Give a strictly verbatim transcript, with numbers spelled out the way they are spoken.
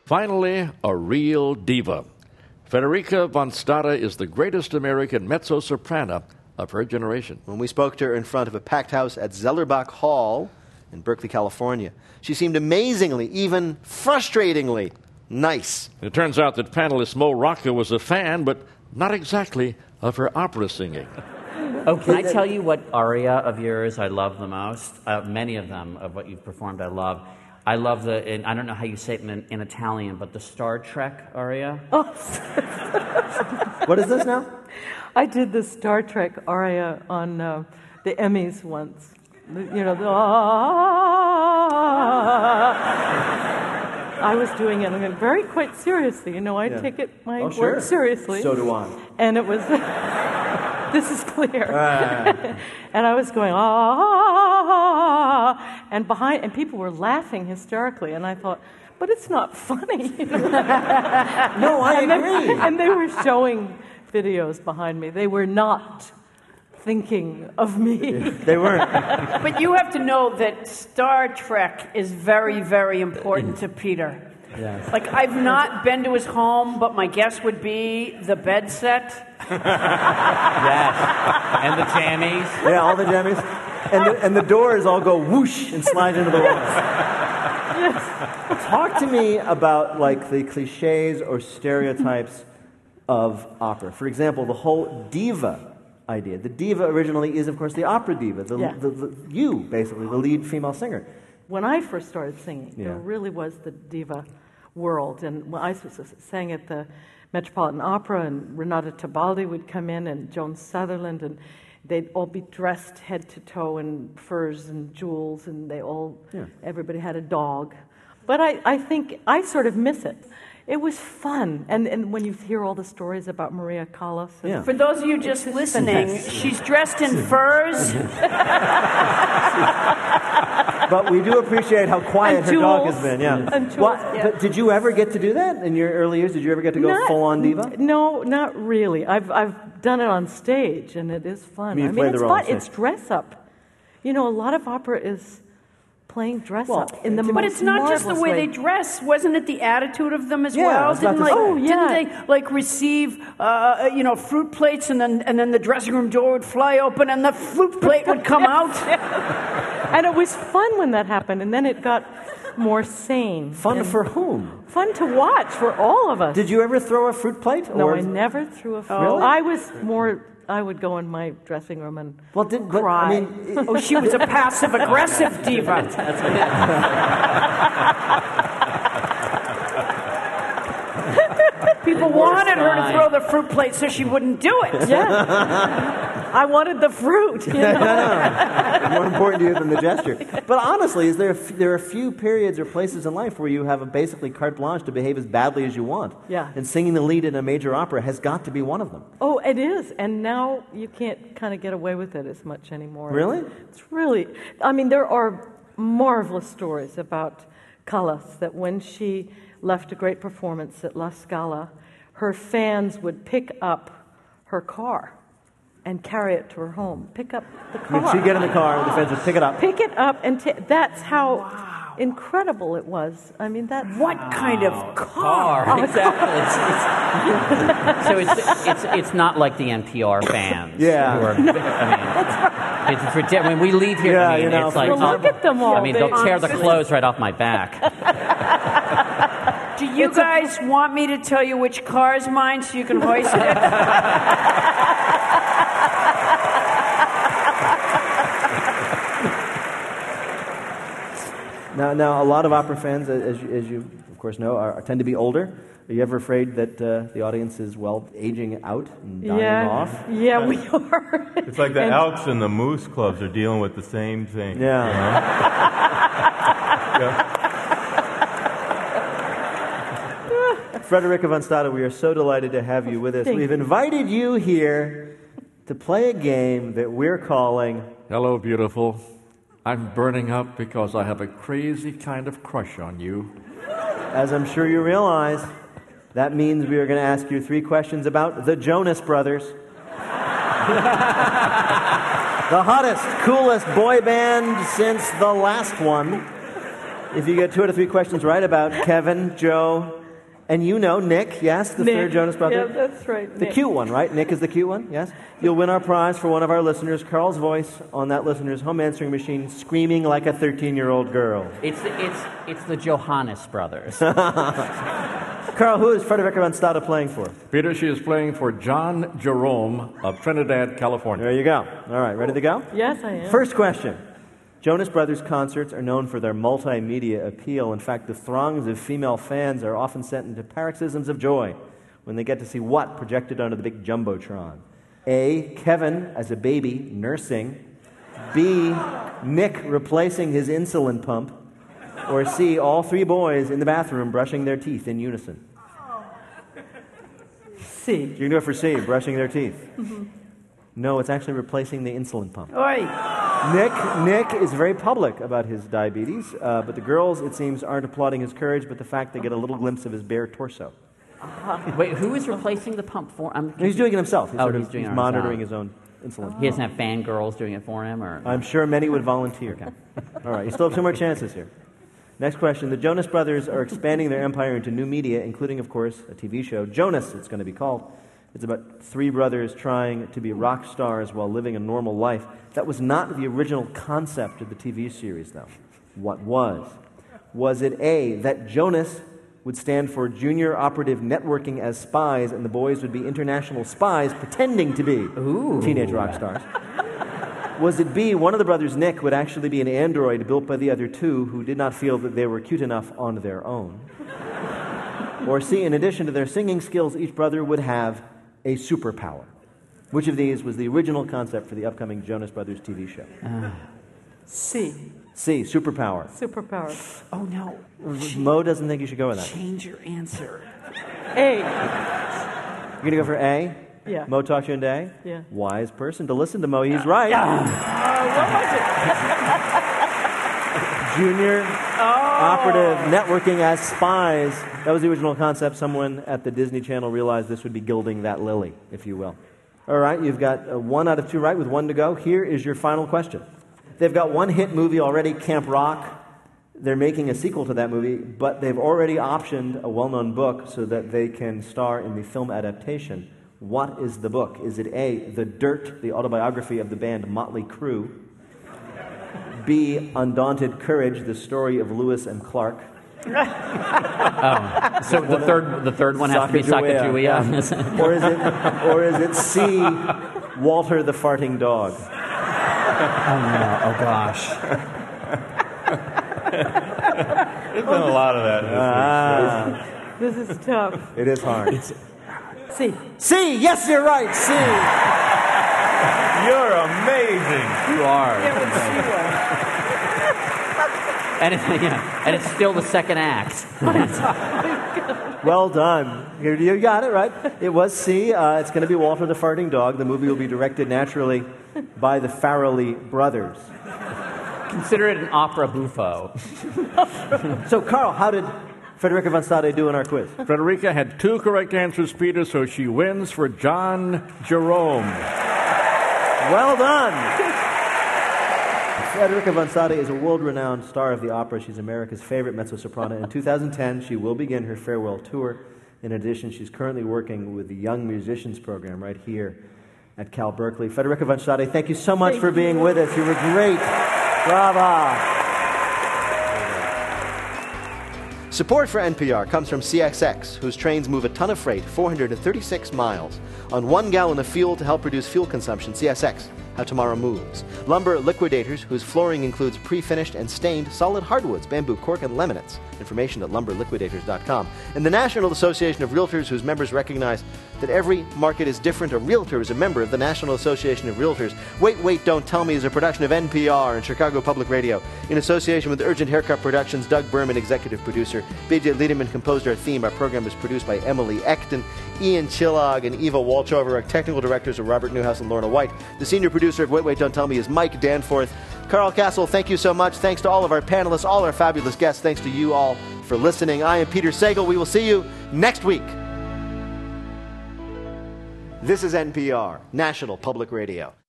Finally, a real diva. Federica von Stade is the greatest American mezzo-soprano of her generation. When we spoke to her in front of a packed house at Zellerbach Hall in Berkeley, California, she seemed amazingly, even frustratingly, nice. It turns out that panelist Mo Rocca was a fan, but not exactly of her opera singing. Oh, can I tell you what aria of yours I love the most? Uh, many of them, of what you've performed, I love. I love the, and I don't know how you say it in, in Italian, but the Star Trek aria. Oh. What is this now? I did the Star Trek aria on uh, the Emmys once. You know, the, I was doing it, I mean, very quite seriously. You know, I Yeah. take it, my Oh, sure. work seriously. So do I. And it was, this is clear. Ah. And I was going, ah, and behind, and people were laughing hysterically, and I thought, but it's not funny. You know? No, I and agree. They, and they were showing videos behind me. They were not thinking of me. They weren't. But you have to know that Star Trek is very, very important to Peter. Yes. Like, I've not been to his home, but my guess would be the bed set. Yes. And the jammies. Yeah, all the jammies. And the, and the doors all go whoosh and slide into the walls. Talk to me about, like, the cliches or stereotypes of opera. For example, the whole diva idea. The diva originally is, of course, the opera diva. The, Yeah. the, the, you, basically, the lead female singer. When I first started singing, Yeah. there really was the diva world. And when I s- s- sang at the Metropolitan Opera, and Renata Tebaldi would come in, and Joan Sutherland, and they'd all be dressed head to toe in furs and jewels, and they all, Yeah. everybody had a dog. But I, I think I sort of miss it. It was fun. And, and when you hear all the stories about Maria Callas. And Yeah. For those of you just just listening, fantastic. she's dressed in furs. But we do appreciate how quiet And her dog jewels. has been. Yeah. And jewels, What- yeah. But did you ever get to do that in your early years? Did you ever get to go Not- full-on diva? No, not really. I've I've done it on stage, and it is fun. You I mean, played the it's role on fun. stage. It's dress up. You know, a lot of opera is playing dress Well, up in the But most it's not just the marvelous way way. they dress. Wasn't it the attitude of them as Yeah, I well? was about Didn't to like, say. Oh, yeah. didn't they like receive, uh, you know, fruit plates, and then and then the dressing room door would fly open, and the fruit plate would come out? And it was fun when that happened, and then it got more sane. Fun and for whom? fun to watch for all of us. Did you ever throw a fruit plate? No, or- I never threw a fruit. Really? I was more. I would go in my dressing room and Well, did, but, cry. I mean, Oh, she was a passive-aggressive diva. People wanted her to fine. throw the fruit plate so she wouldn't do it. yeah, I wanted the fruit. You know? more important to you than the gesture. But honestly, is there a f- there are a few periods or places in life where you have a basically carte blanche to behave as badly as you want. Yeah. And singing the lead in a major opera has got to be one of them. Oh, it is, and now you can't kind of get away with it as much anymore. Really? It's really. I mean, there are marvelous stories about Callas that when she left a great performance at La Scala, her fans would pick up her car and carry it to her home. Pick up the I car. mean, she'd get in the car, the fans would pick it up. Pick it up, and ta that's how incredible it was. I mean, that's What kind of car? Car. Exactly. It's, it's, so it's, it's it's not like the N P R fans. Yeah. Who are, I mean, it's, it's ridiculous. When we leave here, Yeah, I mean, you know, it's like Well, look at them all. I mean, they'll They- tear the clothes right off my back. Do you guys want me to tell you which car is mine so you can hoist it? Now, now, a lot of opera fans, as you, as you of course know, are, tend to be older. Are you ever afraid that uh, the audience is, well, aging out and dying yeah, off? yeah, we are. It's like the And- Elks and the Moose clubs are dealing with the same thing. Yeah. Yeah. Frederica von Stade, we are so delighted to have you with us. Thank We've you. invited you here to play a game that we're calling Hello, beautiful. I'm burning up because I have a crazy kind of crush on you. As I'm sure you realize, that means we are going to ask you three questions about the Jonas Brothers. The hottest, coolest boy band since the last one. If you get two out of three questions right about Kevin, Joe, and you know Nick, yes, the Nick. third Jonas brother. Yeah, that's right. The Nick. cute one, right? Nick is the cute one, yes? You'll win our prize for one of our listeners, Carl's voice on that listener's home answering machine, screaming like a thirteen-year-old girl. It's the, it's it's the Johannes brothers. Carl, who is Frederica von Stade playing for? Peter, she is playing for John Jerome of Trinidad, California. There you go. All right, ready to go? Yes, I am. First question. Jonas Brothers concerts are known for their multimedia appeal. In fact, the throngs of female fans are often sent into paroxysms of joy when they get to see what projected onto the big jumbotron. A, Kevin as a baby nursing. B, Nick replacing his insulin pump. Or C, all three boys in the bathroom brushing their teeth in unison. C. You can do it for C, brushing their teeth. No, it's actually replacing the insulin pump. Oi. Nick Nick is very public about his diabetes, uh, but the girls, it seems, aren't applauding his courage, but the fact they get a little glimpse of his bare torso. Wait, who is replacing the pump for? I'm No, he's doing it himself. He's, Oh, sort of, he's doing he's it monitoring himself. his own insulin. He doesn't have fangirls doing it for him, or I'm sure many would volunteer. All right, you still have two more chances here. Next question. The Jonas Brothers are expanding their empire into new media, including, of course, a T V show. Jonas, it's going to be called. It's about three brothers trying to be rock stars while living a normal life. That was not the original concept of the T V series, though. What was? Was it A, that Jonas would stand for Junior Operative Networking as spies, and the boys would be international spies pretending to be Ooh. teenage rock stars? Was it B, one of the brothers, Nick, would actually be an android built by the other two who did not feel that they were cute enough on their own? Or C, in addition to their singing skills, each brother would have a superpower. Which of these was the original concept for the upcoming Jonas Brothers T V show? Uh, C. C, superpower. Superpowers. oh no, Mo doesn't think you should go with that. change your answer. A. You're going to go for A? Yeah. Mo talked you into A? Yeah. Wise person to listen to Mo. He's right. Junior Operative Networking as spies. That was the original concept. Someone at the Disney Channel realized this would be gilding that lily, if you will. All right, you've got uh, one out of two right with one to go. Here is your final question. They've got one hit movie already, Camp Rock. They're making a sequel to that movie, but they've already optioned a well-known book so that they can star in the film adaptation. What is the book? Is it A, The Dirt, the autobiography of the band Motley Crue? B, Undaunted Courage, the story of Lewis and Clark? Oh, so the third the third one has to be Sacagawea. Sacagawea. Or is it, or is it C, Walter the Farting Dog? Oh no! Oh gosh! There's been a lot of that this Ah, This is tough. it is hard. C. C, yes, you're right, C. week. You're amazing. You are. And it's, yeah, and it's still the second act. Well done. You you got it, right? It was C. Uh, it's going to be Walter the Farting Dog. The movie will be directed naturally by the Farrelly brothers. Consider it an opera buffo. So, Carl, how did Frederica von Stade do in our quiz? Frederica had two correct answers, Peter, so she wins for John Jerome. Well done. Frederica von Stade is a world-renowned star of the opera. She's America's favorite mezzo-soprano. In two thousand ten, she will begin her farewell tour. In addition, she's currently working with the Young Musicians Program right here at Cal Berkeley. Frederica von Stade, thank you so much Thank for being you. with us. You were great. Brava. Support for N P R comes from C X X, whose trains move a ton of freight, four hundred thirty-six miles, on one gallon of fuel to help reduce fuel consumption. C S X, how tomorrow moves. Lumber Liquidators, whose flooring includes pre-finished and stained solid hardwoods, bamboo, cork, and laminates. Information at lumber liquidators dot com. And the National Association of Realtors, whose members recognize that every market is different. A realtor is a member of the National Association of Realtors. Wait, Wait, Don't Tell Me is a production of N P R and Chicago Public Radio in association with Urgent Haircut Productions. Doug Berman, executive producer. B J Liederman composed our theme. Our program is produced by Emily Ekton. Ian Chillog and Eva Walchover. Our technical directors are Robert Newhouse and Lorna White. The senior producer of Wait, Wait, Don't Tell Me is Mike Danforth. Carl Castle, thank you so much. Thanks to all of our panelists, all our fabulous guests. Thanks to you all for listening. I am Peter Sagal. We will see you next week. This is N P R, National Public Radio.